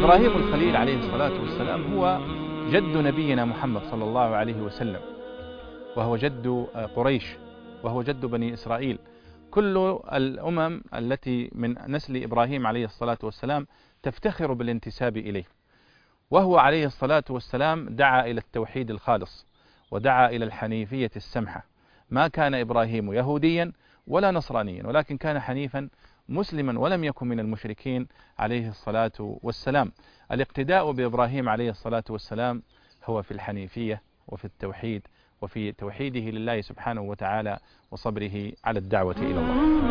إبراهيم الخليل عليه الصلاة والسلام هو جد نبينا محمد صلى الله عليه وسلم، وهو جد قريش، وهو جد بني إسرائيل. كل الأمم التي من نسل إبراهيم عليه الصلاة والسلام تفتخر بالانتساب إليه. وهو عليه الصلاة والسلام دعا إلى التوحيد الخالص، ودعا إلى الحنيفية السمحة. ما كان إبراهيم يهوديا ولا نصرانيا، ولكن كان حنيفا مسلما ولم يكن من المشركين عليه الصلاة والسلام. الاقتداء بإبراهيم عليه الصلاة والسلام هو في الحنيفية وفي التوحيد، وفي توحيده لله سبحانه وتعالى، وصبره على الدعوة إلى الله.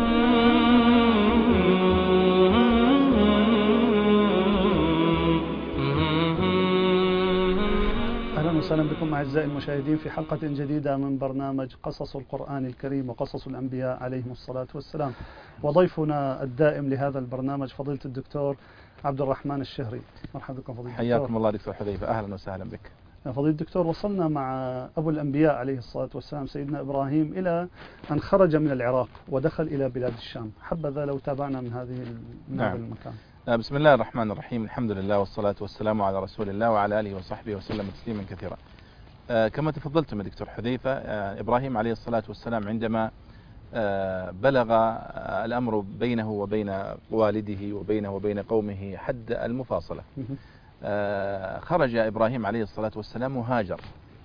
أهلا وسهلا بكم أعزائي المشاهدين في حلقة جديدة من برنامج قصص القرآن الكريم وقصص الأنبياء عليهم الصلاة والسلام. وضيفنا الدائم لهذا البرنامج فضيلة الدكتور عبد الرحمن الشهري. مرحبا بكم فضيلة الدكتور. حياكم الله دكتور حذيفة، أهلا وسهلا بك. فضيلة الدكتور، وصلنا مع أبو الأنبياء عليه الصلاة والسلام سيدنا إبراهيم إلى أن خرج من العراق ودخل إلى بلاد الشام. حبذا لو تابعنا من هذا المكان. بسم الله الرحمن الرحيم، الحمد لله والصلاة والسلام على رسول الله وعلى آله وصحبه وسلم تسليما كثيرا. كما تفضلتم دكتور حذيفة، إبراهيم عليه الصلاة والسلام عندما بلغ الأمر بينه وبين والده وبينه وبين قومه حد المفاصلة، خرج إبراهيم عليه الصلاة والسلام وهاجر،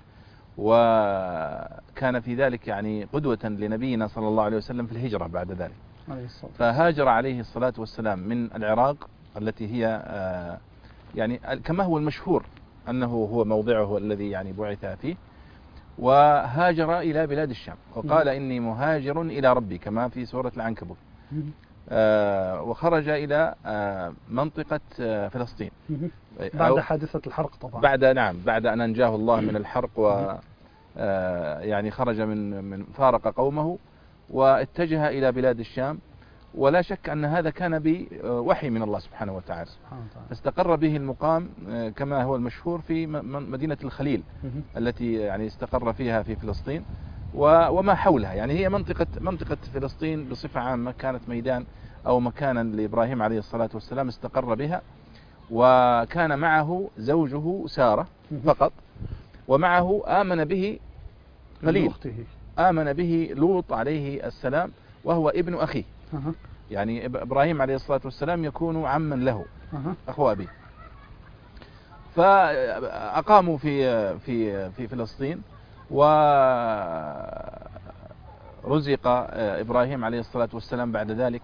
وكان في ذلك يعني قدوة لنبينا صلى الله عليه وسلم في الهجرة بعد ذلك. فهاجر عليه الصلاة والسلام من العراق التي هي يعني كما هو المشهور أنه هو موضعه الذي يعني بعث فيه، وهاجر إلى بلاد الشام، وقال إني مهاجر إلى ربي كما في سورة العنكبوت. وخرج إلى منطقة فلسطين بعد حادثة الحرق طبعا. بعد أن أنجاه الله من الحرق، و يعني خرج من فارق قومه واتجه إلى بلاد الشام. ولا شك أن هذا كان بوحي من الله سبحانه وتعالى، فاستقر به المقام كما هو المشهور في مدينة الخليل التي يعني استقر فيها في فلسطين وما حولها. يعني هي منطقة فلسطين بصفة عامة كانت ميدان أو مكانا لإبراهيم عليه الصلاة والسلام استقر بها، وكان معه زوجه سارة فقط، ومعه آمن به قليل، آمن به لوط عليه السلام وهو ابن أخيه. يعني إبراهيم عليه الصلاة والسلام يكون عما له، أخو أبيه. فأقاموا في فلسطين، ورزق إبراهيم عليه الصلاة والسلام بعد ذلك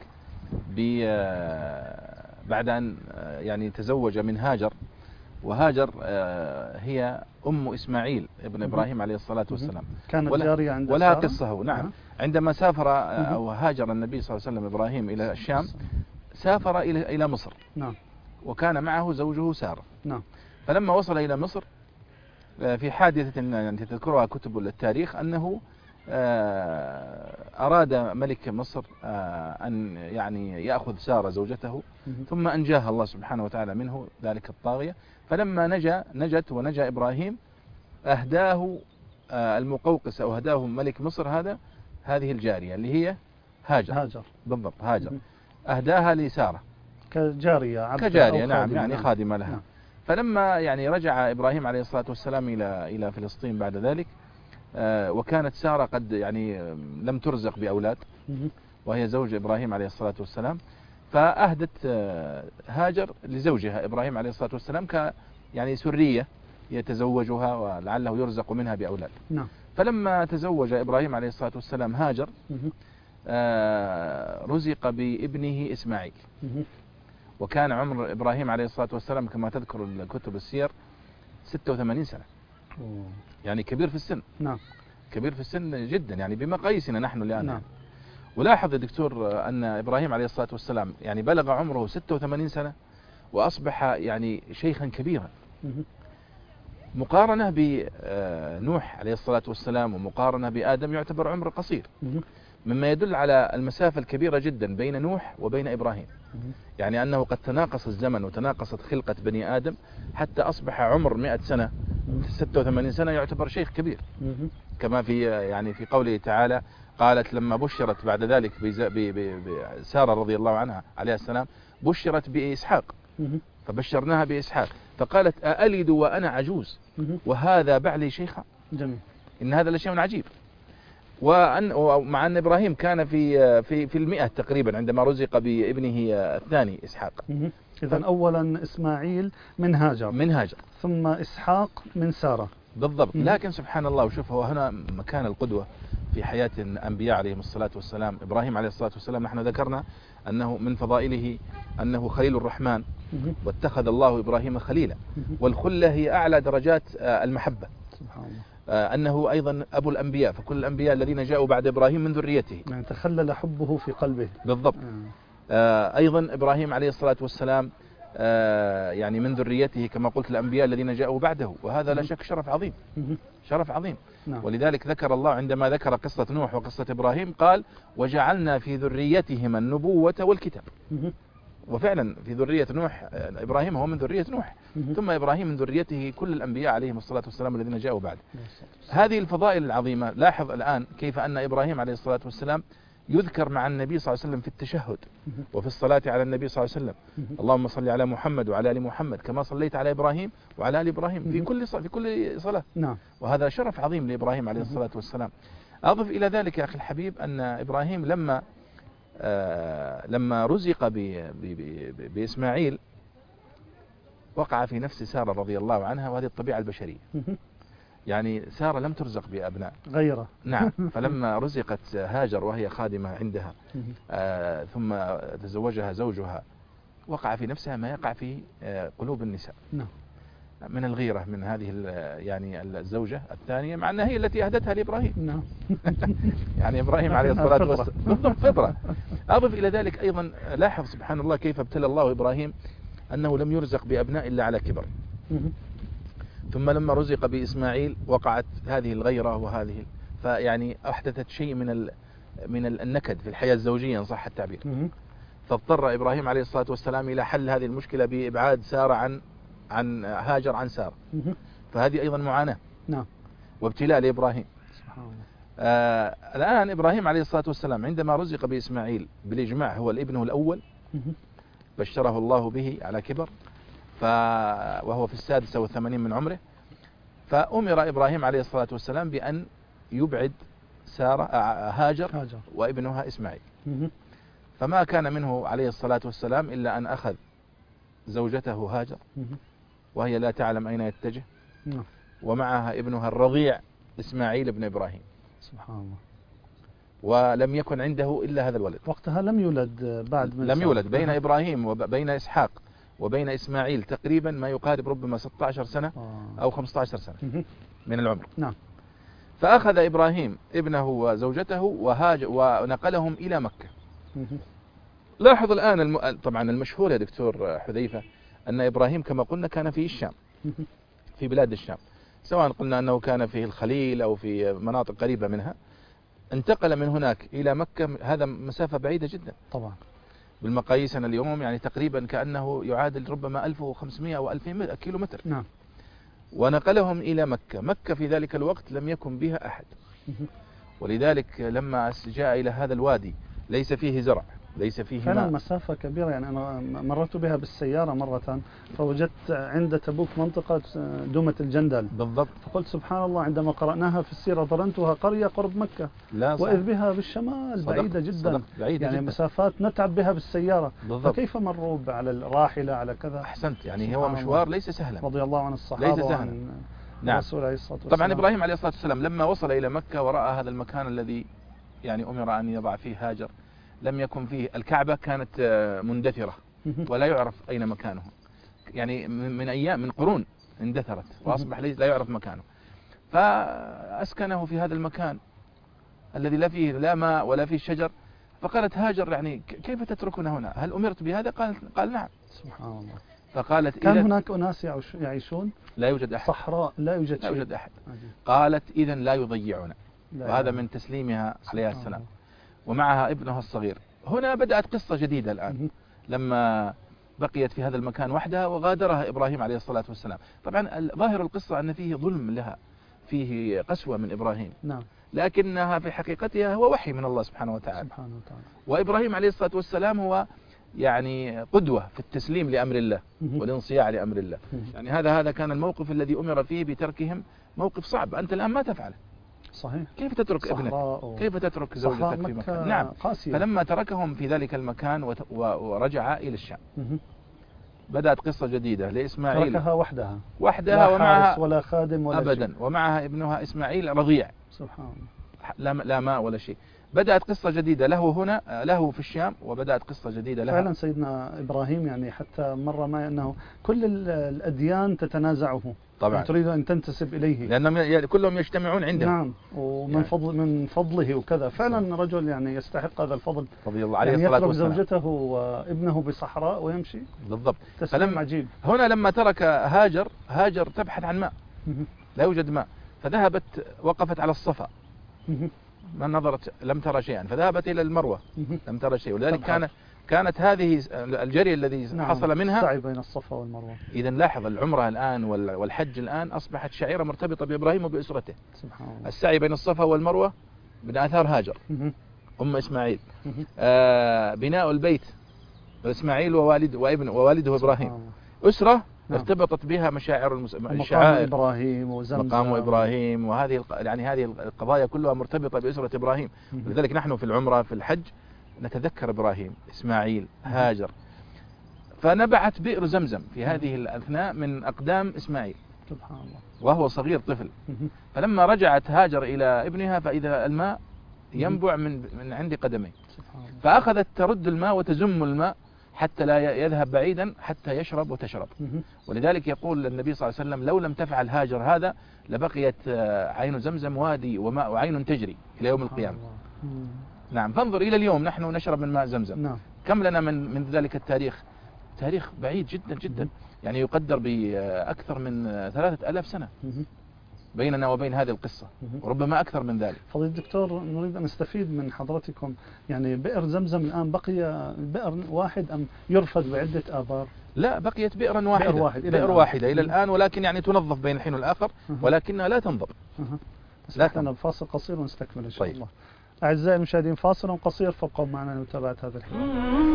بعد أن يعني تزوج من هاجر، وهاجر هي أم إسماعيل ابن إبراهيم عليه الصلاة والسلام، كانت جارية عند ولا قصة. نعم. عندما سافر أو هاجر النبي صلى الله عليه وسلم إبراهيم إلى الشام، سافر إلى مصر. نعم. وكان معه زوجه سارة. نعم. فلما وصل إلى مصر في حادثة يعني تذكرها كتب التاريخ أنه أراد ملك مصر أن يعني يأخذ سارة زوجته، ثم أنجاها الله سبحانه وتعالى منه ذلك الطاغية. فلما نجت ونجا إبراهيم، أهداه المقوقس أو أهداه ملك مصر هذه الجارية اللي هي هاجر. بالضبط، هاجر أهداها لسارة كجارية نعم، يعني خادمة لها. نعم. فلما يعني رجع إبراهيم عليه الصلاة والسلام إلى فلسطين بعد ذلك، وكانت سارة قد يعني لم ترزق بأولاد، وهي زوج إبراهيم عليه الصلاة والسلام، فأهدت هاجر لزوجها إبراهيم عليه الصلاة والسلام يعني سرية يتزوجها ولعله يرزق منها بأولاد. نعم. فلما تزوج إبراهيم عليه الصلاة والسلام هاجر، رزق بابنه إسماعيل، وكان عمر إبراهيم عليه الصلاة والسلام كما تذكر الكتب السير 86 سنة. يعني كبير في السن. نعم. كبير في السن جدا، يعني بمقاييسنا نحن الآن. نعم. ولاحظ يا دكتور أن إبراهيم عليه الصلاة والسلام يعني بلغ عمره 86 سنة وأصبح يعني شيخا كبيرا، مقارنة بنوح عليه الصلاة والسلام ومقارنة بآدم يعتبر عمر قصير، مما يدل على المسافة الكبيرة جدا بين نوح وبين إبراهيم. يعني أنه قد تناقص الزمن وتناقصت خلقة بني آدم حتى أصبح عمر 100 سنة 86 سنة يعتبر شيخ كبير، كما في قوله تعالى قالت لما بشرت بعد ذلك بسارة رضي الله عنها عليه السلام، بشرت بإسحاق، فبشرناها بإسحاق، فقالت أألد وأنا عجوز وهذا بعلي شيخا. جميل. إن هذا لشيء عجيب. ومع أن إبراهيم كان في 100 تقريبا عندما رزق بابنه الثاني إسحاق. إذا أولا إسماعيل من هاجر ثم إسحاق من سارة. بالضبط. لكن سبحان الله، وشوف هو هنا مكان القدوة في حياة الأنبياء عليهم الصلاة والسلام. إبراهيم عليه الصلاة والسلام نحن ذكرنا أنه من فضائله أنه خليل الرحمن، واتخذ الله إبراهيم خليلا، والخلة هي أعلى درجات المحبة. سبحان الله. أنه أيضا أبو الأنبياء، فكل الأنبياء الذين جاءوا بعد إبراهيم من ذريته، يعني تخلل حبه في قلبه. بالضبط. أيضا إبراهيم عليه الصلاة والسلام يعني من ذريته كما قلت الأنبياء الذين جاءوا بعده، وهذا لا شك شرف عظيم. شرف عظيم. نعم. ولذلك ذكر الله عندما ذكر قصة نوح وقصة إبراهيم قال وجعلنا في ذريتهما النبوة والكتاب. وفعلا في ذرية نوح إبراهيم هو من ذرية نوح، ثم إبراهيم من ذريته كل الأنبياء عليهم الصلاة والسلام الذين جاءوا بعد. هذه الفضائل العظيمة. لاحظ الآن كيف أن إبراهيم عليه الصلاة والسلام يذكر مع النبي صلى الله عليه وسلم في التشهد وفي الصلاة على النبي صلى الله عليه وسلم. اللهم صل على محمد وعلى آل محمد كما صليت على إبراهيم وعلى آل إبراهيم في كل صلاة. نعم. وهذا شرف عظيم لإبراهيم عليه الصلاة والسلام. أضف إلى ذلك يا أخي الحبيب أن إبراهيم لما رزق بإسماعيل وقع في نفس سارة رضي الله عنها، وهذه الطبيعة البشرية. يعني سارة لم ترزق بأبناء غيره. نعم. فلما رزقت هاجر وهي خادمة عندها ثم تزوجها زوجها، وقع في نفسها ما يقع في قلوب النساء من الغيرة من هذه يعني الزوجة الثانية، مع أنها هي التي أهدتها لإبراهيم. يعني إبراهيم عليه الصلاة والسلام بالضبط فطرة. أضف إلى ذلك أيضا لاحظ سبحان الله كيف ابتلى الله إبراهيم أنه لم يرزق بأبناء إلا على كبر. ثم لما رزق بإسماعيل وقعت هذه الغيرة وهذه، فيعني أحدثت شيء من النكد في الحياة الزوجية إن صح التعبير. فاضطر إبراهيم عليه الصلاة والسلام إلى حل هذه المشكلة بإبعاد سارة عن هاجر عن سارة. فهذه أيضا معاناة وابتلاء لإبراهيم. سبحان الله. الآن إبراهيم عليه الصلاة والسلام عندما رزق بإسماعيل بالإجماع هو ابنه الأول، بشره الله به على كبر، وهو في 86 من عمره، فأمر إبراهيم عليه الصلاة والسلام بأن يبعد هاجر وابنها إسماعيل. فما كان منه عليه الصلاة والسلام إلا أن أخذ زوجته هاجر وهي لا تعلم أين يتجه، ومعها ابنها الرضيع إسماعيل بن إبراهيم. سبحان الله. ولم يكن عنده إلا هذا الولد. وقتها لم يولد بعد من لم يولد. بين إبراهيم وبين إسحاق وبين إسماعيل تقريبا ما يقارب ربما 16 سنة أو 15 سنة من العمر. نعم. فأخذ إبراهيم ابنه وزوجته ونقلهم إلى مكة. لاحظ الآن طبعا المشهور يا دكتور حذيفة أن إبراهيم كما قلنا كان في الشام، في بلاد الشام، سواء قلنا أنه كان في الخليل أو في مناطق قريبة منها. انتقل من هناك إلى مكة، هذا مسافة بعيدة جدا طبعا بالمقاييسنا اليوم، يعني تقريبا كأنه يعادل ربما 1500 أو 2000 كيلو متر. نعم. ونقلهم إلى مكة. مكة في ذلك الوقت لم يكن بها أحد، ولذلك لما جاء إلى هذا الوادي ليس فيه زرع، ليس فيه فعلا ماء. مسافة كبيرة. يعني أنا مررت بها بالسيارة مرة، فوجدت عند تبوك منطقة دومة الجندل. بالضبط. فقلت سبحان الله عندما قرأناها في السيرة ظننتها قرية قرب مكة، وإذ بها بالشمال بعيدة جدا. بعيدة يعني جدا. مسافات نتعب بها بالسيارة. بالضبط. فكيف مروا على الراحلة على كذا؟ أحسنت. يعني هو مشوار ليس سهلا. رضي الله عن الصحابة ليس سهلا. نعم. الرسول عليه الصلاة والسلام. طبعا إبراهيم عليه الصلاة والسلام لما وصل إلى مكة ورأى هذا المكان الذي يعني أمر أن يضع فيه هاجر، لم يكن فيه الكعبة، كانت مندثرة ولا يعرف أين مكانه، يعني من أيام من قرون اندثرت وأصبح لا يعرف مكانه. فأسكنه في هذا المكان الذي لا فيه لا ماء ولا فيه شجر. فقالت هاجر يعني كيف تتركنا هنا؟ هل أمرت بهذا؟ قال نعم. سبحان الله. فقالت كان هناك أناس يعيشون؟ لا يوجد أحد. صحراء لا يوجد شيء. لا يوجد أحد. قالت إذن لا يضيعنا. وهذا من تسليمها عليه السلام، ومعها ابنها الصغير. هنا بدأت قصة جديدة الآن لما بقيت في هذا المكان وحدها وغادرها إبراهيم عليه الصلاة والسلام. طبعا ظاهر القصة أن فيه ظلم لها، فيه قسوة من إبراهيم. نعم. لكنها في حقيقتها هو وحي من الله سبحانه وتعالى. وإبراهيم عليه الصلاة والسلام هو يعني قدوة في التسليم لأمر الله والانصياع لأمر الله. يعني هذا كان الموقف الذي أمر فيه بتركهم، موقف صعب. أنت الآن ما تفعله. صحيح. كيف تترك ابنك؟ كيف تترك زوجتك في مكان؟ نعم قاسية. فلما تركهم في ذلك المكان ورجع إلى الشام بدأت قصة جديدة لإسماعيل. تركها وحدها لا ومعها حارس ولا خادم ولا أبدا شيء. ومعها ابنها إسماعيل رضيع. سبحان الله. لا ماء ولا شيء. بدأت قصة جديدة له هنا، له في الشام، وبدأت قصة جديدة لها. فعلا سيدنا إبراهيم يعني حتى مر معي أنه كل الأديان تتنازعه طبعا، يعني تريد أن تنتسب إليه لأنهم كلهم يجتمعون عنده. نعم، ومن يعني من فضله وكذا. فعلا رجل يعني يستحق هذا الفضل رضي الله عليه يعني الصلاة يترك والسلام. زوجته وابنه بصحراء ويمشي. بالضبط. تسليم عجيب. هنا لما ترك هاجر تبحث عن ماء، لا يوجد ماء، فذهبت وقفت على الصفا، ما نظرت لم ترى شيئا، فذهبت إلى المروة لم ترى شيء. ولذلك كانت هذه الجري الذي حصل منها السعي بين الصفا والمروة. إذا لاحظ العمرة الآن والحج الآن أصبحت شعيرة مرتبطة بإبراهيم وبأسرته. سبحان الله. السعي بين الصفا والمروة من آثار هاجر أم إسماعيل. بناء البيت إسماعيل ووالده إبراهيم. أسرة ارتبطت بها مشاعر الشعائر، إبراهيم وزمزم، مقام إبراهيم، وهذه يعني هذه القضايا كلها مرتبطة بأسرة إبراهيم. لذلك نحن في العمرة في الحج نتذكر إبراهيم، إسماعيل، هاجر. فنبعت بئر زمزم في هذه الأثناء من أقدام إسماعيل سبحان الله وهو صغير طفل. فلما رجعت هاجر إلى ابنها فإذا الماء ينبع من عند قدميه، فأخذت ترد الماء وتزم الماء حتى لا يذهب بعيدا حتى يشرب وتشرب. ولذلك يقول النبي صلى الله عليه وسلم: لو لم تفعل هاجر هذا لبقيت عين زمزم وادي وماء وعين تجري إلى يوم القيامة. نعم. فانظر إلى اليوم نحن نشرب من ماء زمزم. نعم. كم لنا من ذلك التاريخ؟ تاريخ بعيد جدا جدا، يعني يقدر بأكثر من 3000 سنة بيننا وبين هذه القصة، وربما أكثر من ذلك. فضيلة الدكتور، نريد أن نستفيد من حضرتكم، يعني بئر زمزم الآن بقي بئر واحد أم يرفد بعدة آبار؟ لا، بقيت بئر واحدة إلى الآن، ولكن يعني تنظف بين الحين والآخر، ولكنها لا تنضب. لكن فاصل قصير ونستكمل إن شاء الله. أعزائي المشاهدين، فاصل قصير، فابقوا معنا لمتابعة هذا الحوار.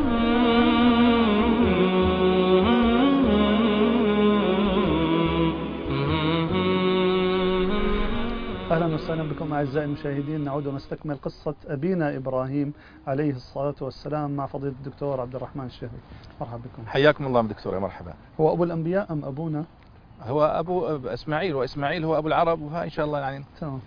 أهلا وسهلا بكم أعزائي المشاهدين. نعود ونستكمل قصة أبينا إبراهيم عليه الصلاة والسلام مع فضيلة الدكتور عبد الرحمن الشهري. مرحبا بكم. حياكم الله دكتور. يا مرحبا. هو أبو الأنبياء أم أبونا؟ هو أبو إسماعيل، وإسماعيل هو أبو العرب، فإن شاء الله يعني. تمام.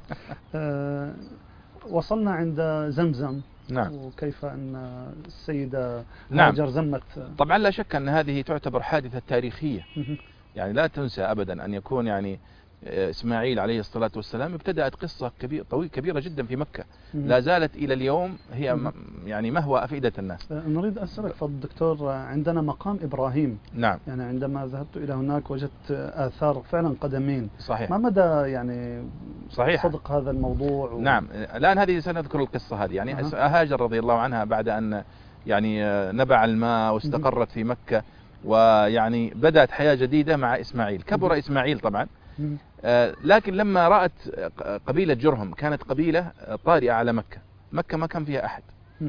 وصلنا عند زمزم. نعم. وكيف أن السيدة هاجر زمت. طبعا لا شك أن هذه تعتبر حادثة تاريخية، يعني لا تنسى أبدا أن يكون يعني إسماعيل عليه الصلاة والسلام ابتدأت قصة كبيرة جدا في مكة، لا زالت إلى اليوم هي يعني مهوى أفئدة الناس. نريد أسألك فضل الدكتور، عندنا مقام إبراهيم. نعم. يعني عندما ذهبت إلى هناك وجدت آثار فعلا قدمين. صحيح. ما مدى يعني صحيح صدق هذا الموضوع نعم. الآن هذه سنذكر القصة هذه. يعني هاجر رضي الله عنها بعد أن يعني نبع الماء واستقرت في مكة، ويعني بدأت حياة جديدة مع إسماعيل. كبر إسماعيل طبعا، لكن لما رأت قبيلة جرهم، كانت قبيلة طارئة على مكة ما كان فيها أحد،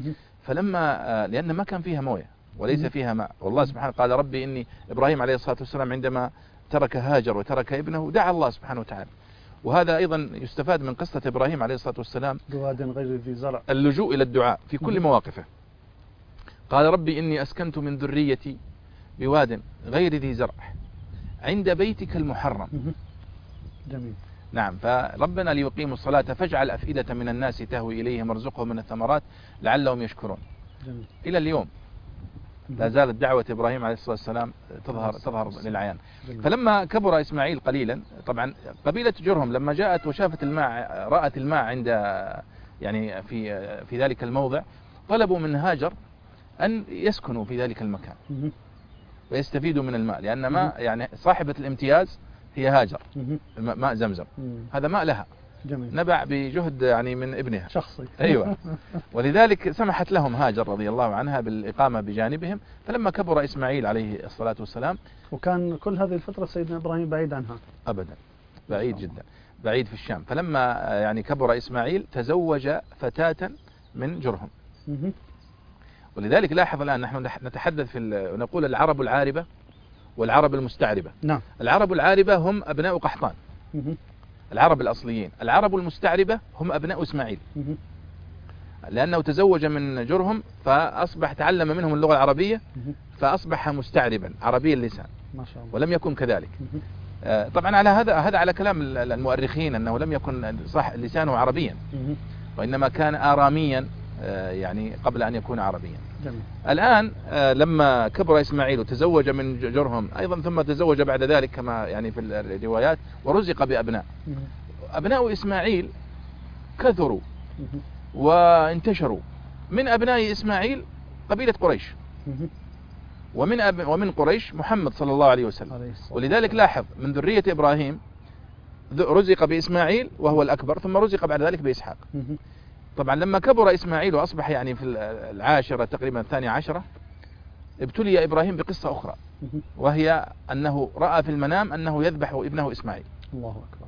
فلما لأن ما كان فيها موية وليس فيها ماء، والله سبحانه قال: ربي إني إبراهيم عليه الصلاة والسلام عندما ترك هاجر وترك ابنه دعا الله سبحانه وتعالى. وهذا أيضا يستفاد من قصة إبراهيم عليه الصلاة والسلام، بواد غير ذي زرع، اللجوء إلى الدعاء في كل مواقفه. قال: ربي إني أسكنت من ذريتي بواد غير ذي زرع عند بيتك المحرم. جميل. نعم. فربنا ليقيموا الصلاة فاجعل أفئدة من الناس تهوي إليهم وارزقهم من الثمرات لعلهم يشكرون. جميل. إلى اليوم لا زالت دعوة إبراهيم عليه الصلاة والسلام تظهر للعيان. فلما كبر إسماعيل قليلا، طبعا قبيلة جرهم لما جاءت وشافت الماء، رأت الماء عند يعني في ذلك الموضع، طلبوا من هاجر أن يسكنوا في ذلك المكان ويستفيدوا من الماء، لأن ماء يعني صاحبة الامتياز هي هاجر، ماء زمزم هذا ماء لها. جميل. نبع بجهد يعني من ابنها شخصي. أيوة. ولذلك سمحت لهم هاجر رضي الله عنها بالإقامة بجانبهم. فلما كبر إسماعيل عليه الصلاة والسلام، وكان كل هذه الفترة سيدنا إبراهيم بعيد عنها أبدا، بعيد جدا، بعيد في الشام. فلما يعني كبر إسماعيل تزوج فتاة من جرهم، ولذلك لاحظ الآن نحن نتحدث نقول العرب العاربة والعرب المستعربة. نعم. العرب العاربة هم أبناء قحطان، العرب الأصليين. العرب المستعربة هم أبناء إسماعيل، لأنه تزوج من جرهم فأصبح تعلم منهم اللغة العربية فأصبح مستعربا عربي اللسان، ما شاء الله. ولم يكن كذلك. طبعا على هذا على كلام المؤرخين أنه لم يكن صح لسانه عربيا، وإنما كان آراميا يعني قبل أن يكون عربيا. جميل. الآن لما كبر إسماعيل وتزوج من جرهم أيضا، ثم تزوج بعد ذلك كما يعني في الروايات، ورزق بأبناء. أبناء إسماعيل كثروا وانتشروا. من أبناء إسماعيل قبيلة قريش، ومن قريش محمد صلى الله عليه وسلم. ولذلك لاحظ من ذرية إبراهيم رزق بإسماعيل وهو الأكبر، ثم رزق بعد ذلك بإسحاق. طبعا لما كبر إسماعيل وأصبح يعني في العاشرة تقريبا 12، ابتلي إبراهيم بقصة أخرى، وهي أنه رأى في المنام أنه يذبح ابنه إسماعيل. الله أكبر.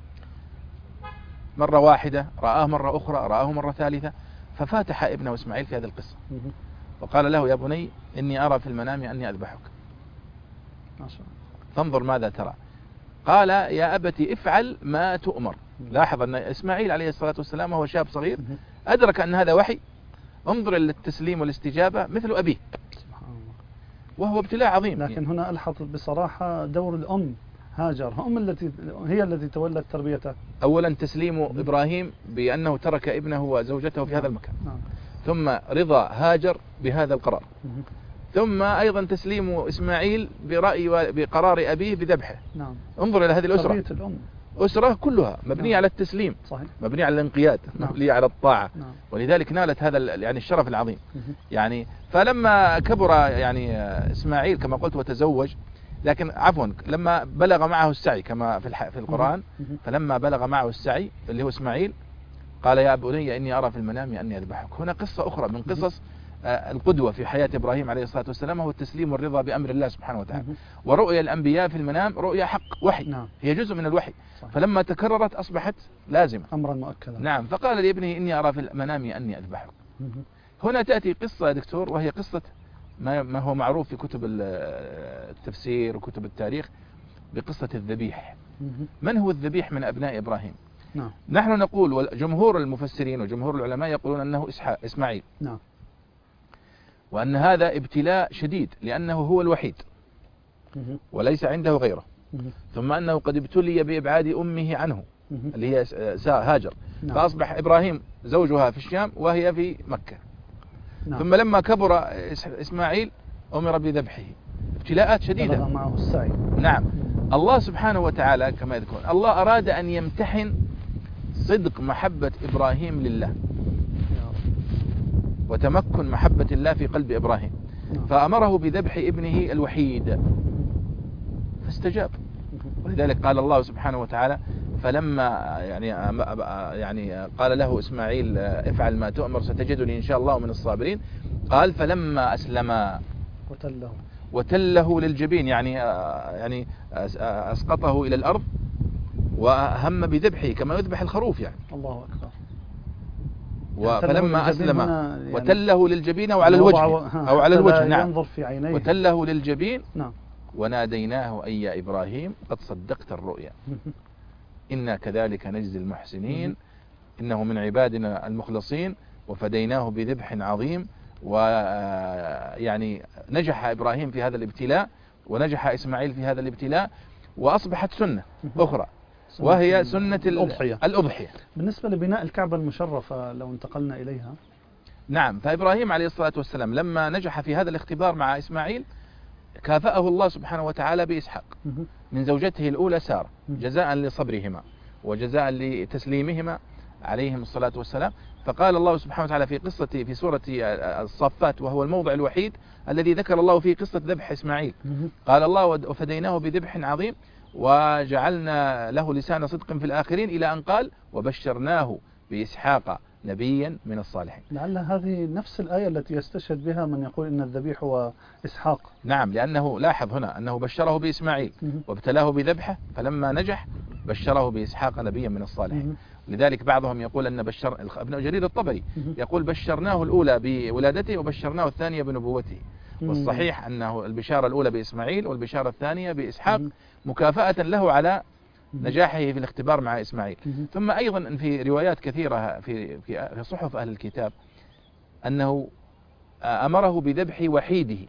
مرة واحدة رآه، مرة أخرى رآه، مرة ثالثة، ففاتح ابنه إسماعيل في هذه القصة وقال له: يا بني إني أرى في المنام أني أذبحك، ما شاء الله، فانظر ماذا ترى. قال: يا أبتي افعل ما تؤمر. لاحظ أن إسماعيل عليه الصلاة والسلام وهو شاب صغير أدرك أن هذا وحي. انظر للتسليم والاستجابة مثل أبيه، وهو ابتلاء عظيم. لكن هنا ألحظ بصراحة دور الأم هاجر، هي التي تولت تربيته. أولا تسليم إبراهيم بأنه ترك ابنه وزوجته في هذا المكان، ثم رضا هاجر بهذا القرار، ثم أيضا تسليم إسماعيل بقرار أبيه بذبحه. انظر إلى هذه الأسرة، تربية الأم، أسرة كلها مبنية على التسليم، صحيح، مبنية على الانقياد، مبنية على الطاعة. ولذلك نالت هذا يعني الشرف العظيم. يعني فلما كبر يعني إسماعيل كما قلت وتزوج، لكن عفوا لما بلغ معه السعي كما في القرآن، فلما بلغ معه السعي اللي هو إسماعيل قال: يا بني إني أرى في المنام أني أذبحك. هنا قصة أخرى من قصص القدوة في حياة إبراهيم عليه الصلاة والسلام، هو التسليم والرضا بأمر الله سبحانه وتعالى. ورؤيا الأنبياء في المنام رؤيا حق، وحي، هي جزء من الوحي. فلما تكررت أصبحت لازمة، أمرا مؤكدا. نعم. فقال لابنه: إني أرى في المنام أني أذبحك. هنا تأتي قصة يا دكتور، وهي قصة ما هو معروف في كتب التفسير وكتب التاريخ بقصة الذبيح. من هو الذبيح من أبناء إبراهيم؟ نحن نقول، وجمهور المفسرين وجمهور العلماء يقولون أنه إسماعيل، وأن هذا ابتلاء شديد لأنه هو الوحيد وليس عنده غيره، ثم أنه قد ابتلي بإبعاد أمه عنه اللي هي هاجر، فأصبح إبراهيم زوجها في الشام وهي في مكة. ثم لما كبر إسماعيل أمر بذبحه. ابتلاءات شديدة. بلغ معه السعي. نعم. الله سبحانه وتعالى كما يذكرون، الله أراد أن يمتحن صدق محبة إبراهيم لله وتمكن محبة الله في قلب إبراهيم، فأمره بذبح ابنه الوحيد فاستجاب. ولذلك قال الله سبحانه وتعالى: فلما يعني قال له إسماعيل: افعل ما تؤمر ستجدني إن شاء الله من الصابرين. قال: فلما أسلما وتله للجبين، يعني أسقطه إلى الأرض وهم بذبحه كما يذبح الخروف يعني. الله أكبر. فلما أسلم وتله للجبين أو على الوجه أو على الوجه، نعم، ينظر في عينيه، وتله للجبين. نعم. وناديناه أي يا إبراهيم قد صدقت الرؤيا إنا كذلك نجزي المحسنين إنه من عبادنا المخلصين وفديناه بذبح عظيم. ويعني نجح إبراهيم في هذا الابتلاء ونجح إسماعيل في هذا الابتلاء، وأصبحت سنة أخرى وهي سنة الأضحية. بالنسبة لبناء الكعبة المشرفة لو انتقلنا إليها، نعم، فإبراهيم عليه الصلاة والسلام لما نجح في هذا الاختبار مع إسماعيل كافأه الله سبحانه وتعالى بإسحاق من زوجته الأولى سارة، جزاء لصبرهما وجزاء لتسليمهما عليهم الصلاة والسلام. فقال الله سبحانه وتعالى في سورة الصافات، وهو الموضع الوحيد الذي ذكر الله فيه قصة ذبح إسماعيل، قال الله: وفديناه بذبح عظيم وجعلنا له لسان صدق في الآخرين، إلى أن قال: وبشرناه بإسحاق نبيا من الصالحين. لعل هذه نفس الآية التي يستشهد بها من يقول إن الذبيح هو إسحاق. نعم، لأنه لاحظ هنا أنه بشره بإسماعيل وابتلاه بذبحه، فلما نجح بشره بإسحاق نبيا من الصالحين. لذلك بعضهم يقول أن ابن جرير الطبري يقول بشرناه الأولى بولادته وبشرناه الثانية بنبوته. والصحيح أنه البشارة الأولى بإسماعيل والبشارة الثانية بإسحاق مكافأة له على نجاحه في الاختبار مع إسماعيل. ثم أيضا في روايات كثيرة في صحف أهل الكتاب أنه أمره بذبح وحيده،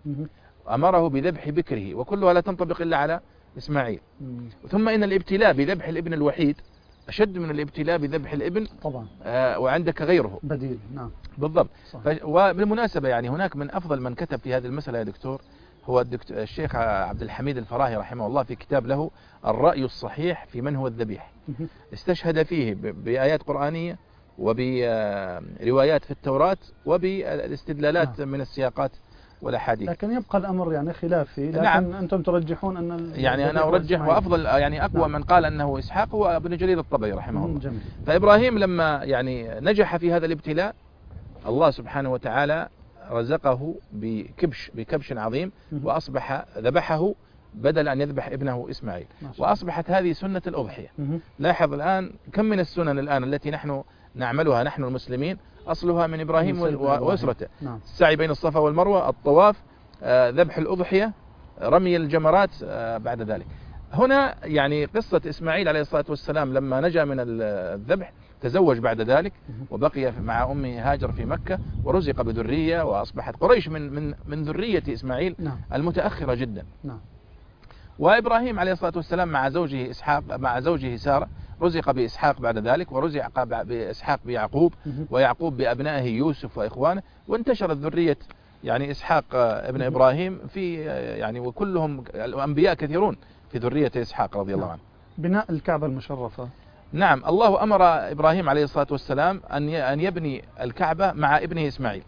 أمره بذبح بكره، وكلها لا تنطبق إلا على إسماعيل. ثم إن الابتلاء بذبح الابن الوحيد أشد من الابتلاء بذبح الابن طبعا، وعندك غيره بديل. نعم بالضبط. وبالمناسبة يعني هناك من أفضل من كتب في هذه المسألة يا دكتور هو الشيخ عبد الحميد الفراهي رحمه الله، في كتاب له الرأي الصحيح في من هو الذبيح. استشهد فيه بآيات قرآنية وبروايات في التوراة وبالاستدلالات من السياقات والأحاديث. لكن يبقى الأمر يعني خلافي، لكن نعم. أنتم ترجحون أن يعني أنا أرجح وأفضل يعني أقوى من قال أنه إسحاق هو ابن جرير الطبري رحمه الله. جميل. فإبراهيم لما يعني نجح في هذا الابتلاء الله سبحانه وتعالى رزقه بكبش عظيم، وأصبح ذبحه بدل أن يذبح ابنه إسماعيل، وأصبحت هذه سنة الأضحية. لاحظ الآن كم من السنن الآن التي نحن نعملها نحن المسلمين أصلها من إبراهيم وأسرته. السعي بين الصفا والمروة، الطواف، ذبح الأضحية، رمي الجمرات بعد ذلك. هنا يعني قصة إسماعيل عليه الصلاة والسلام لما نجا من الذبح تزوج بعد ذلك وبقي مع أمه هاجر في مكة ورزق بذرية، وأصبحت قريش من ذرية إسماعيل المتأخرة جدا. وإبراهيم عليه الصلاة والسلام مع زوجه سارة رزق بإسحاق بعد ذلك، ورزق بإسحاق بيعقوب، ويعقوب بأبنائه يوسف وإخوانه، وانتشرت ذرية يعني إسحاق ابن إبراهيم في يعني وكلهم الأنبياء كثيرون في ذرية إسحاق رضي الله عنه. بناء الكعبة المشرفة. نعم، الله أمر إبراهيم عليه الصلاة والسلام أن يبني الكعبة مع ابنه إسماعيل.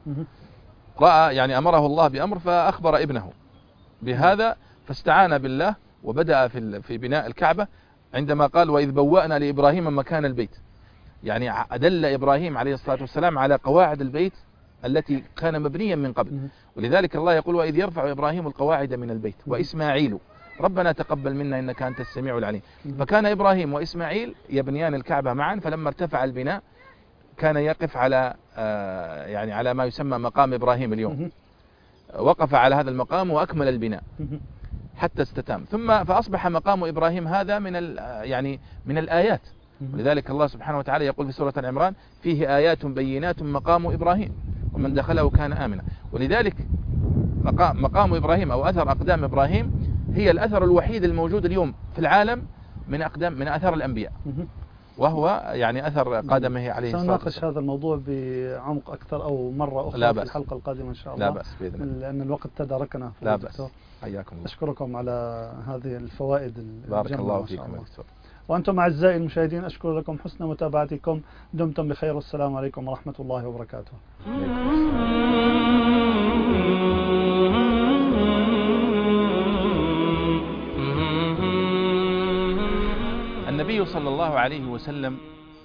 رأى يعني أمره الله بأمر فأخبر ابنه بهذا، فاستعان بالله وبدأ في بناء الكعبة عندما قال وإذ بوأنا لإبراهيم مكان البيت. يعني أدل إبراهيم عليه الصلاة والسلام على قواعد البيت التي كان مبنيا من قبل. ولذلك الله يقول وإذ يرفع إبراهيم القواعد من البيت وإسماعيل ربنا تقبل منا إنك أنت السميع العليم. فكان إبراهيم وإسماعيل يبنيان الكعبة معا، فلما ارتفع البناء كان يقف على يعني على ما يسمى مقام إبراهيم اليوم، وقف على هذا المقام وأكمل البناء حتى استتم. ثم فأصبح مقام إبراهيم هذا من الآيات. ولذلك الله سبحانه وتعالى يقول في سورة العمران فيه آيات بينات مقام إبراهيم ومن دخله كان آمنا. ولذلك مقام إبراهيم أو أثر أقدام إبراهيم هي الأثر الوحيد الموجود اليوم في العالم من أثر الأنبياء، وهو يعني أثر قدمه عليه الصلاة والسلام. سنناقش هذا الموضوع بعمق أكثر أو مرة أخرى في الحلقة القادمة إن شاء الله. لا بأس بإذن الله، لأن الوقت تداركنا. لا بأس. حياكم الله. أشكركم على هذه الفوائد الجمة. بارك الله فيكم. وأنتم أعزائي المشاهدين أشكر لكم حسن متابعتكم. دمتم بخير، والسلام عليكم ورحمة الله وبركاته. النبي صلى الله عليه وسلم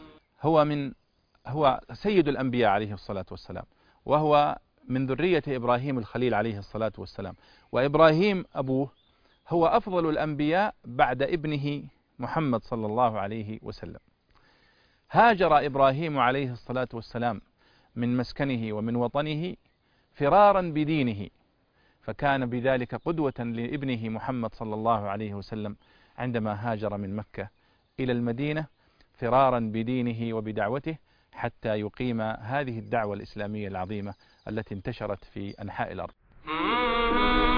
هو سيد الأنبياء عليه الصلاة والسلام، وهو من ذرية إبراهيم الخليل عليه الصلاة والسلام. وإبراهيم أبوه هو أفضل الأنبياء بعد ابنه محمد صلى الله عليه وسلم. هاجر إبراهيم عليه الصلاة والسلام من مسكنه ومن وطنه فرارا بدينه، فكان بذلك قدوة لابنه محمد صلى الله عليه وسلم عندما هاجر من مكة إلى المدينة فرارا بدينه وبدعوته حتى يقيم هذه الدعوة الإسلامية العظيمة التي انتشرت في أنحاء الأرض.